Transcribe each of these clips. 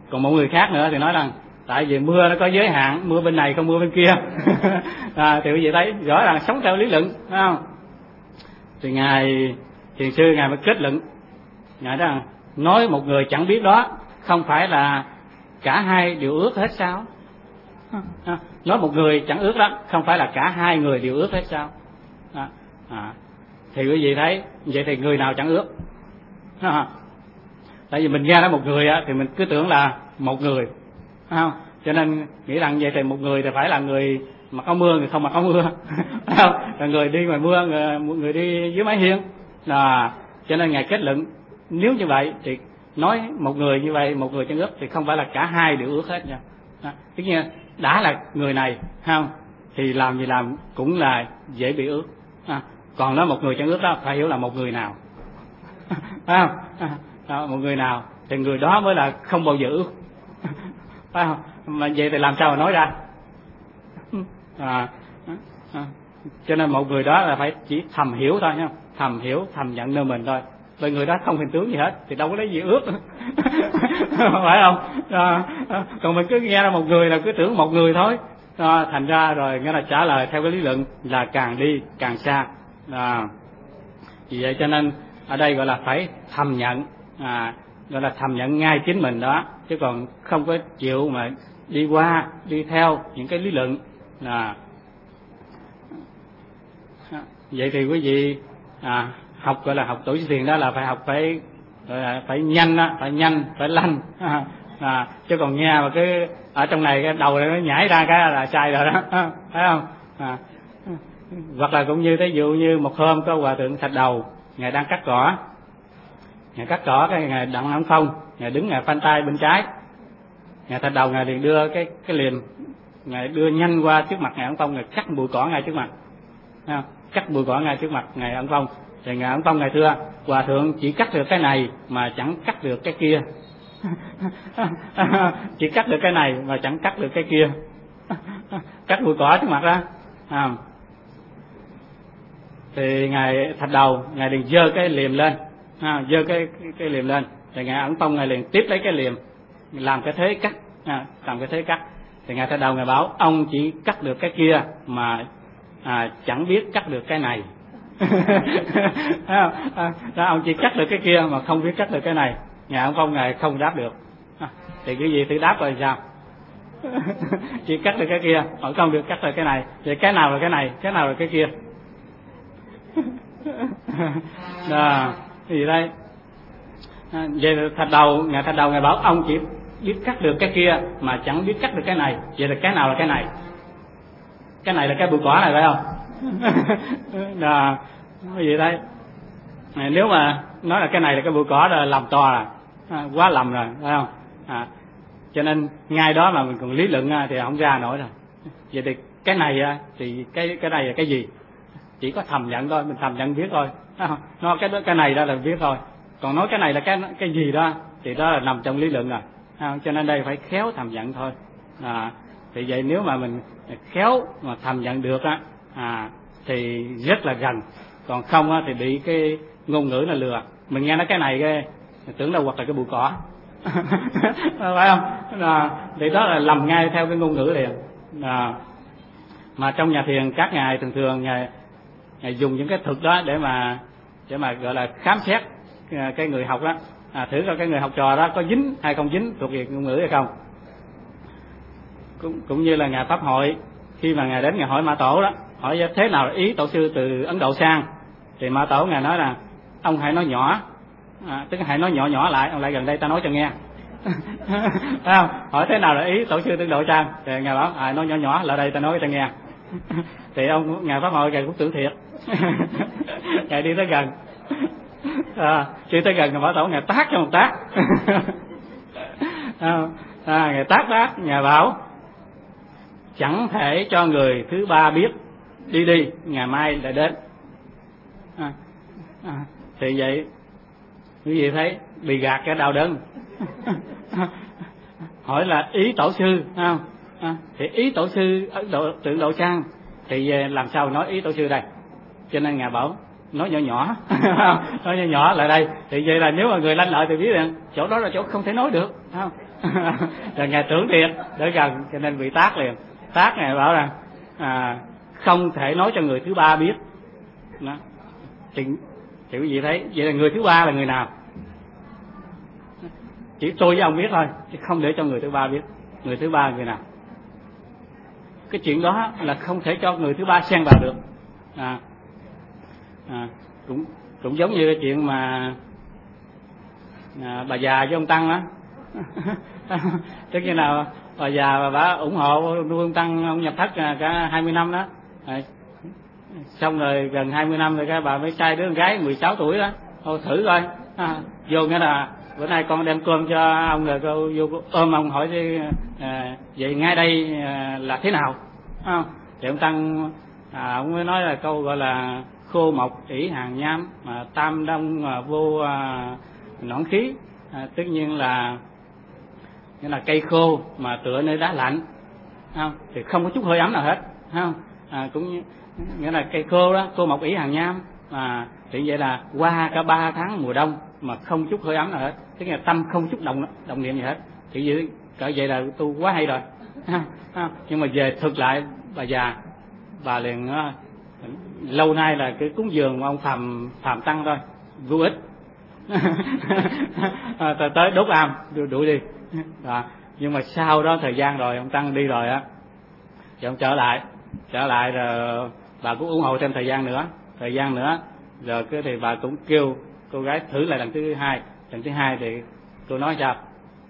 Còn một người khác nữa thì nói rằng tại vì mưa nó có giới hạn, mưa bên này không mưa bên kia. Thì quý vị thấy rõ ràng sống theo lý luận, phải không? Thì ngài thiền sư ngài mới kết luận, ngài rằng nói một người chẳng biết đó không phải là cả hai đều ước hết sao? Nói một người chẳng ước đó không phải là cả hai người đều ước hết sao? Thì quý vị thấy vậy thì người nào chẳng ước? Tại vì mình nghe nói một người á thì mình cứ tưởng là một người, không? Cho nên nghĩ rằng vậy thì một người thì phải là người mặc áo mưa, người không mặc áo mưa, không? Là người đi ngoài mưa, người đi dưới mái hiên. Cho nên ngài kết luận nếu như vậy thì nói một người như vậy, một người chẳng ước thì không phải là cả hai đều ước hết nha. Tất nhiên đã là người này, không? Thì làm gì làm cũng là dễ bị ước. Còn nói một người chẳng ước đó phải hiểu là một người nào, phải không? Một người nào thì người đó mới là không bao giờ ước, phải không? Mà vậy thì làm sao mà nói ra? Cho nên một người đó là phải chỉ thầm hiểu thôi nha, thầm hiểu, thầm nhận nơi mình thôi. Bởi người đó không hình tướng gì hết thì đâu có lấy gì ước, phải không? Còn mình cứ nghe ra một người là cứ tưởng một người thôi. Thành ra rồi nghĩa là trả lời theo cái lý luận là càng đi càng xa. Vì vậy cho nên ở đây gọi là phải thầm nhận, gọi là thầm nhận ngay chính mình đó, chứ còn không có chịu mà đi qua đi theo những cái lý luận. Vậy thì quý vị học gọi là học tổ sư thiền đó là phải học phải nhanh đó, phải nhanh, phải lanh. Chứ còn nghe mà cứ ở trong này cái đầu này nó nhảy ra cái là sai rồi đó, phải không? Hoặc là cũng như ví dụ như một hôm có hòa thượng Thạch Đầu, ngài đang cắt cỏ, ngài cắt cỏ cái ngài Đặng Ấn Phong, ngài đứng ngài phanh tay bên trái, ngài Thạch Đầu ngài liền đưa cái liềm, ngài đưa nhanh qua trước mặt ngài Ấn Phong, ngài cắt bụi cỏ ngay trước mặt, cắt bụi cỏ ngay trước mặt ngài Ấn Phong. Thì ngài Ấn Phong ngài thưa hòa thượng chỉ cắt được cái này mà chẳng cắt được cái kia. Chỉ cắt được cái này mà chẳng cắt được cái kia. Cắt bụi cỏ trước mặt đó. Thì ngài Thạch Đầu ngài liền giơ cái liềm lên, giơ cái liềm lên. Thì ngài Ấn Phong ngài liền tiếp lấy cái liềm, làm cái thế cắt, làm cái thế cắt. Thì ngài Thạch Đầu ngài bảo ông chỉ cắt được cái kia mà chẳng biết cắt được cái này. Ông chỉ cắt được cái kia mà không biết cắt được cái này. Ngài Ấn Phong ngài không đáp được. Thì cái gì thì đáp rồi sao? Chỉ cắt được cái kia mà không được cắt được cái này. Thì cái nào là cái này, cái nào là cái kia? Gì đây? Vậy Thạch Đầu, ngài Thạch Đầu ngài bảo ông chỉ biết cắt được cái kia mà chẳng biết cắt được cái này. Vậy là cái nào là cái này? Cái này là cái bụi cỏ này phải không? Cái gì đây? Nếu mà nói là cái này là cái bụi cỏ rồi lầm to rồi, quá lầm rồi, phải không? Cho nên ngay đó mà mình còn lý luận thì không ra nổi rồi. Vậy thì cái này thì cái này là cái gì? Chỉ có thầm nhận thôi, mình thầm nhận biết thôi. Nói cái này đó là biết thôi. Còn nói cái này là cái gì đó thì đó là nằm trong lý luận rồi. Cho nên đây phải khéo thầm nhận thôi. Thì vậy nếu mà mình khéo mà thầm nhận được thì rất là gần. Còn không thì bị cái ngôn ngữ là lừa. Mình nghe nói cái này cái tưởng đâu hoặc là cái bụi cỏ. Phải không? Thì đó là lầm ngay theo cái ngôn ngữ liền. Mà trong nhà thiền các ngài thường ngài dùng những cái thuật đó để mà gọi là khám xét cái người học đó, thử coi cái người học trò đó có dính hay không dính thuộc về ngôn ngữ hay không. Cũng như là ngài Pháp Hội khi mà ngài đến ngài hỏi Mã Tổ đó, hỏi thế nào là ý tổ sư từ Ấn Độ sang, thì Mã Tổ ngài nói là ông hãy nói nhỏ, tức hãy nói nhỏ lại, ông lại gần đây ta nói cho nghe. Phải không? Hỏi thế nào là ý tổ sư từ Ấn Độ sang, thì ngài bảo nói nhỏ lại đây ta nói cho nghe. Thì ngài Pháp Hội ngài cũng tưởng thiệt. Ngài đi tới gần, đi tới gần ngài Mã Tổ ngài tát cho một tát. Ngài tát ngài bảo chẳng thể cho người thứ ba biết, đi ngày mai lại đến. Thì vậy quý vị thấy bị gạt cái đau đớn. Hỏi là ý tổ sư không? Thì ý tổ sư từ Ấn Độ sang thì làm sao nói ý tổ sư đây? Cho nên ngài bảo nói nhỏ nhỏ nói nhỏ nhỏ lại đây. Thì vậy là nếu mà người lanh lợi thì biết rằng chỗ đó là chỗ không thể nói được, không? Rồi ngài tưởng thiệt để gần, cho nên bị tát liền. Tát ngài bảo rằng không thể nói cho người thứ ba biết. Đó. Thì quý vị thấy vậy là người thứ ba là người nào? Chỉ tôi với ông biết thôi, chứ không để cho người thứ ba biết. Người thứ ba là người nào? Cái chuyện đó là không thể cho người thứ ba xen vào được. Cũng giống như cái chuyện mà bà già với ông Tăng đó. Tức như nào bà già bà ủng hộ nuôi ông Tăng, ông nhập thất cả 20 năm đó. Xong rồi gần 20 năm rồi cái bà mới sai đứa con gái 16 tuổi đó. Thôi thử coi. Vô nghĩa là bữa nay con đem cơm cho ông, rồi cô vô ôm ông hỏi đi, vậy ngay đây là thế nào? Thì ông Tăng ông mới nói là câu gọi là khô mộc ỷ hàng nham, tam đông vô nõn khí. Tất nhiên là nghĩa là cây khô mà tựa nơi đá lạnh, thì không có chút hơi ấm nào hết, cũng nghĩa là cây khô đó, khô mộc ỷ hàng nham, thì vậy là qua cả 3 tháng mùa đông mà không chút hơi ấm nào hết, tức là tâm không chút động niệm gì hết. Thì vậy là tu quá hay rồi. Nhưng mà về thực lại bà già, bà liền lâu nay là cái cúng dường của ông Phạm Tăng thôi, vô ích. Tới đốt am đuổi đi. Nhưng mà sau đó thời gian rồi ông Tăng đi rồi á, thì ông trở lại rồi bà cũng ủng hộ thêm thời gian nữa, rồi cái thì bà cũng kêu cô gái thử lại lần thứ hai thì cô nói sao?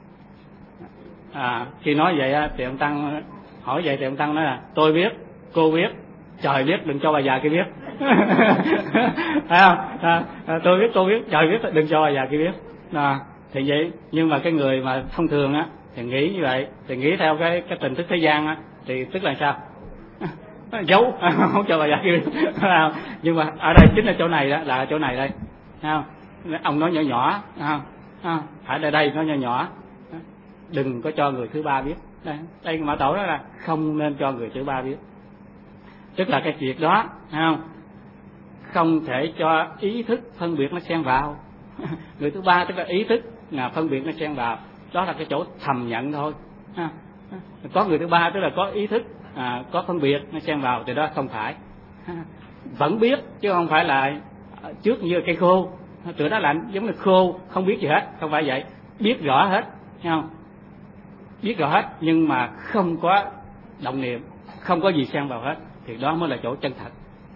Khi nói vậy á thì ông Tăng hỏi vậy thì ông Tăng nói là tôi biết, cô biết, trời biết, đừng cho bà già kia biết. Phải không? Tôi biết, cô biết, trời biết, đừng cho bà già kia biết. Thì vậy, nhưng mà cái người mà thông thường á thì nghĩ như vậy, thì nghĩ theo cái tình thức thế gian á, thì tức là sao? Giấu, không cho bà già kia biết. Nhưng mà ở đây chính là chỗ này đó, là chỗ này đây. Không? Ông nói nhỏ nhỏ, phải ở đây nói nhỏ nhỏ, đừng có cho người thứ ba biết. Đây Mã Tổ đó là không nên cho người thứ ba biết. Tức là cái việc đó, không thể cho ý thức phân biệt nó xen vào. Người thứ ba tức là ý thức là phân biệt nó xen vào, đó là cái chỗ thầm nhận thôi. Có người thứ ba tức là có ý thức, có phân biệt nó xen vào thì đó không phải. Vẫn biết chứ không phải là trước như cây khô, tựa đá lạnh giống như khô không biết gì hết, không phải vậy. Biết rõ hết, không? Biết rõ hết nhưng mà không có động niệm, không có gì xen vào hết, thì đó mới là chỗ chân thật.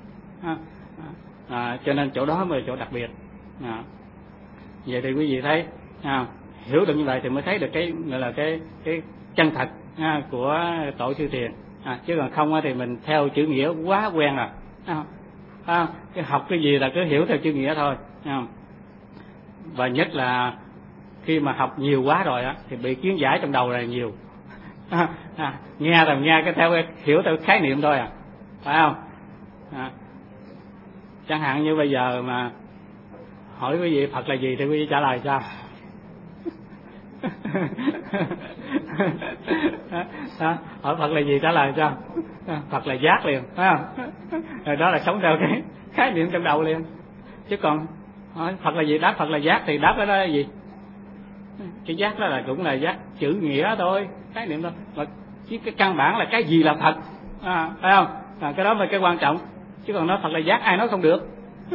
Cho nên chỗ đó mới là chỗ đặc biệt. Vậy thì quý vị thấy, hiểu được như vậy thì mới thấy được cái gọi là cái chân thật của Tổ Sư Thiền. Chứ còn không thì mình theo chữ nghĩa quá quen rồi. Cái học cái gì là cứ hiểu theo chữ nghĩa thôi. Và nhất là khi mà học nhiều quá rồi á thì bị kiến giải trong đầu là nhiều. Nghe cái theo hiểu theo khái niệm thôi phải không? Chẳng hạn như bây giờ mà hỏi quý vị Phật là gì thì quý vị trả lời sao? Hỏi Phật là gì trả lời sao? Phật là giác liền, phải không? Rồi đó là sống theo cái khái niệm trong đầu liền. Chứ còn hỏi Phật là gì, đáp Phật là giác thì đáp cái đó là gì? Cái giác đó là cũng là giác chữ nghĩa thôi, khái niệm thôi. Mà chứ cái căn bản là cái gì là Phật, phải không? Cái đó là cái quan trọng. Chứ còn nói Phật là giác ai nói không được.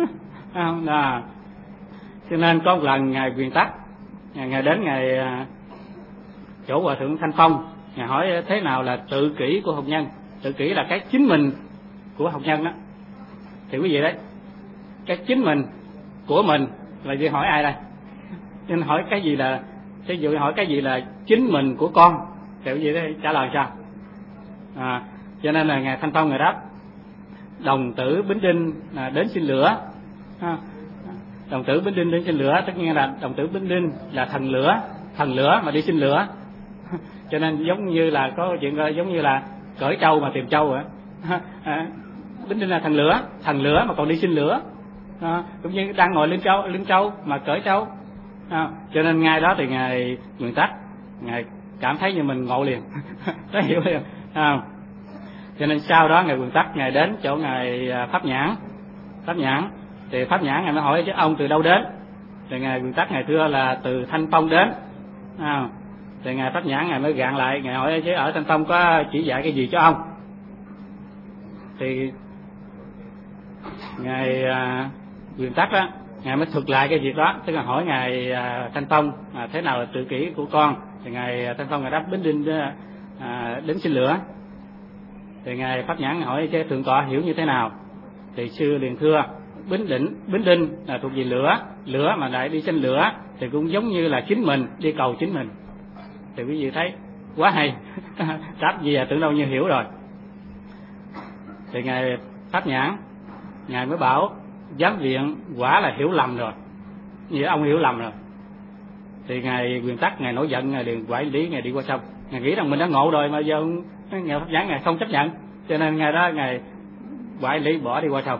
Cho nên có một lần ngài Quyền Tắc, ngài đến ngài chỗ Hòa Thượng Thanh Phong, ngài hỏi thế nào là tự kỷ của học nhân. Tự kỷ là cái chính mình của học nhân đó. Thì quý vị đấy, cái chính mình của mình là gì, hỏi ai đây? Nên hỏi cái gì là, ví dụ hỏi cái gì là chính mình của con thì quý vị đấy trả lời sao? Cho nên là ngài Thanh Phong ngài đáp đồng tử Bính Đinh đến xin lửa. Đồng tử Bính Đinh đến xin lửa, tất nhiên là đồng tử Bính Đinh là thần lửa mà đi xin lửa. Cho nên giống như là có chuyện giống như là cởi trâu mà tìm trâu vậy. Bính Đinh là thần lửa mà còn đi xin lửa. Cũng như đang ngồi lưng trâu mà cởi trâu. Cho nên ngay đó thì ngài Nguyên Tắc, ngài cảm thấy như mình ngộ liền. Nó hiểu liền. Cho nên sau đó ngài Nguyên Tắc ngài đến chỗ ngài Pháp Nhãn, Thì pháp nhãn ngài mới hỏi chứ ông từ đâu đến? Thì ngài Quyền Tắc ngài thưa là từ Thanh Phong đến. Thì ngài pháp nhãn ngài mới gạn lại, ngài hỏi chứ ở Thanh Phong có chỉ dạy cái gì cho ông? Thì ngài Quyền Tắc đó, ngài mới thuật lại cái việc đó, tức là hỏi ngài Thanh Phong thế nào là tự kỷ của con. Thì ngài Thanh Phong ngài đáp Bính Đinh đến xin lửa. Thì ngài pháp nhãn hỏi chứ thượng tọa hiểu như thế nào? Thì sư liền thưa Bính Đinh là thuộc về lửa mà lại đi xin lửa thì cũng giống như là chính mình đi cầu chính mình. Thì quý vị thấy quá hay. Đáp gì tưởng đâu như hiểu rồi. Thì ngài pháp nhãn ngài mới bảo giám viện quả là hiểu lầm rồi, như ông hiểu lầm rồi. Thì ngài Quyền Tắc ngài nổi giận, ngài liền quản lý, ngài đi qua sông, ngài nghĩ rằng mình đã ngộ rồi mà giờ ngài pháp nhãn ngài không chấp nhận, cho nên ngài đó ngài quản lý bỏ đi qua sông.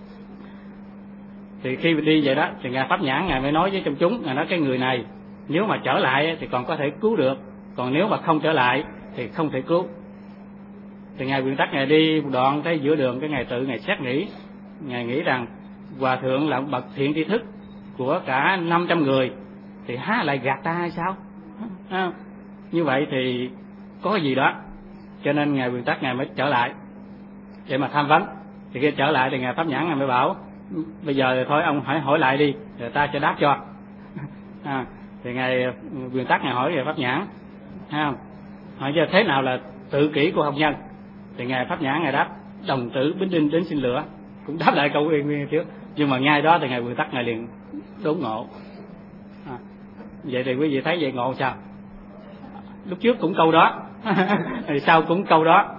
Thì khi đi vậy đó thì ngài pháp nhãn ngài mới nói với trong chúng, ngài nói cái người này nếu mà trở lại thì còn có thể cứu được, còn nếu mà không trở lại thì không thể cứu. Thì ngài Quyền Tắc ngài đi một đoạn tới giữa đường, cái ngài tự ngài xét nghĩ, ngài nghĩ rằng hòa thượng là bậc thiện tri thức của cả 500 người thì há lại gạt ta hay sao? Như vậy thì có gì đó, cho nên ngài Quyền Tắc ngài mới trở lại để mà tham vấn. Thì khi trở lại thì ngài pháp nhãn ngài mới bảo bây giờ thôi ông hãy hỏi lại đi rồi ta sẽ đáp cho. Thì ngài Quyền Tắc ngài hỏi ngài pháp nhãn, hỏi cho thế nào là tự kỷ của học nhân? Thì ngài pháp nhãn ngài đáp đồng tử Bính Đinh đến xin lửa, cũng đáp lại câu nguyên trước. Nhưng mà ngay đó thì ngài Quyền Tắc ngài liền đốn ngộ. Vậy thì quý vị thấy vậy ngộ sao? Lúc trước cũng câu đó, thì sau cũng câu đó.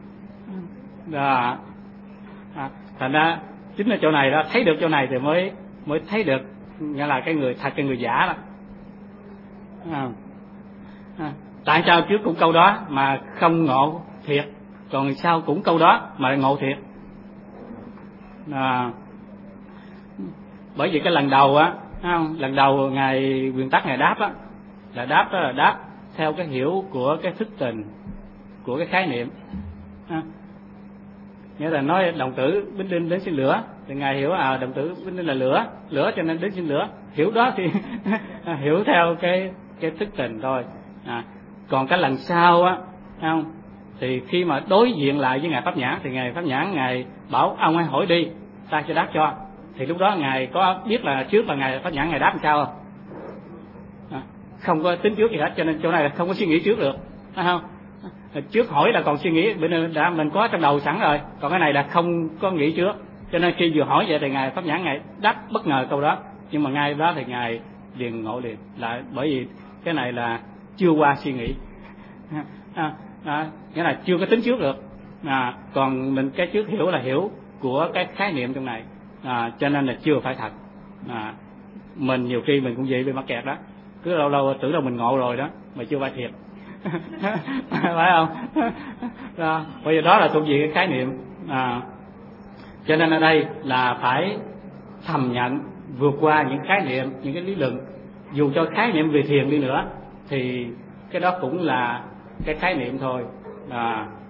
Thành ra chính là chỗ này đó, thấy được chỗ này thì mới thấy được nghĩa là cái người thật, cái người giả đó. Tại sao trước cũng câu đó mà không ngộ thiệt, còn sau cũng câu đó mà ngộ thiệt? Bởi vì cái lần đầu á, lần đầu ngài Quyền Tắc ngài đáp á, là đáp theo cái hiểu của cái thức tình, của cái khái niệm. Nghĩa là nói đồng tử Bính Đinh đến xin lửa thì ngài hiểu đồng tử Bính Đinh là lửa cho nên đến xin lửa, hiểu đó thì hiểu theo cái thức tình thôi. Còn cái lần sau á, thì khi mà đối diện lại với ngài pháp nhãn thì ngài pháp nhãn ngài bảo ông hãy hỏi đi, ta sẽ đáp cho. Thì lúc đó ngài có biết là trước là ngài pháp nhãn ngài đáp làm sao không? Không có tính trước gì hết, cho nên chỗ này là không có suy nghĩ trước được, phải không? Trước hỏi là còn suy nghĩ, mình có trong đầu sẵn rồi, còn cái này là không có nghĩ trước, cho nên khi vừa hỏi vậy thì ngài pháp nhãn ngài đáp bất ngờ câu đó, nhưng mà ngay đó thì ngài liền ngộ liền, là bởi vì cái này là chưa qua suy nghĩ, nghĩa là chưa có tính trước được. Còn mình cái trước hiểu là hiểu của cái khái niệm trong này, cho nên là chưa phải thật. Mình nhiều khi mình cũng vậy, bị mắc kẹt đó, cứ lâu lâu tưởng đâu mình ngộ rồi đó mà chưa phải thiệt. Phải không? Bây giờ đó là thuộc về cái khái niệm. Cho nên ở đây là phải thầm nhận, vượt qua những khái niệm, những cái lý luận. Dù cho khái niệm về thiền đi nữa thì cái đó cũng là cái khái niệm thôi.